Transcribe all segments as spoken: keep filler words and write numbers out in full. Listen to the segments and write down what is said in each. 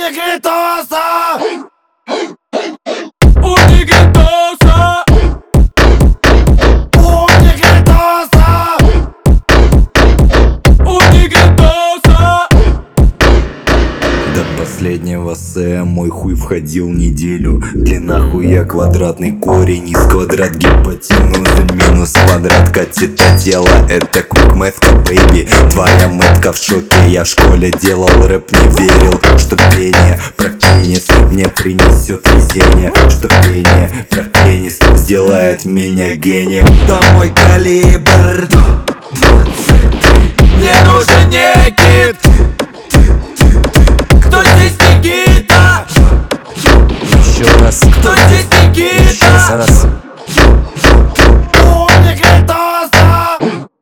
Негритоса! У Негритоса! У Негритоса! У Негритоса! До последнего сэя мой хуй входил неделю. Длина хуя квадратный корень из квадрат гипотенузы минус квадрат катета тела. Это quick math, бэйби. Твоя мэтка в шоке. Я в школе делал рэп, не верил, что пение про пенис мне принесет везение, что пение про пенис сделает меня гением. Да мой калибр Мне нужен некит. Кто здесь Никита? еще раз. Кто здесь Никита? Еще раз. У Негритоса!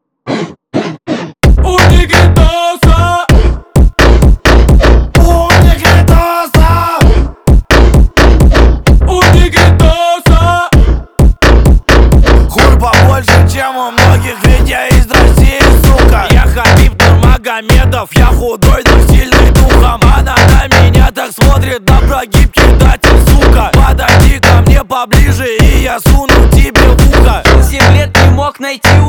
У Негритоса! У Негритоса! У Негритоса! Хуй побольше, чем у многих, ведь я из России, сука. Я Хабиб Нурмагомедов, я худой, но сильный духом. Она на меня так смотрит, на прогиб кидатель, сука. Подойди ко мне поближе, и я суну тебе в ухо. Семь лет не мог найти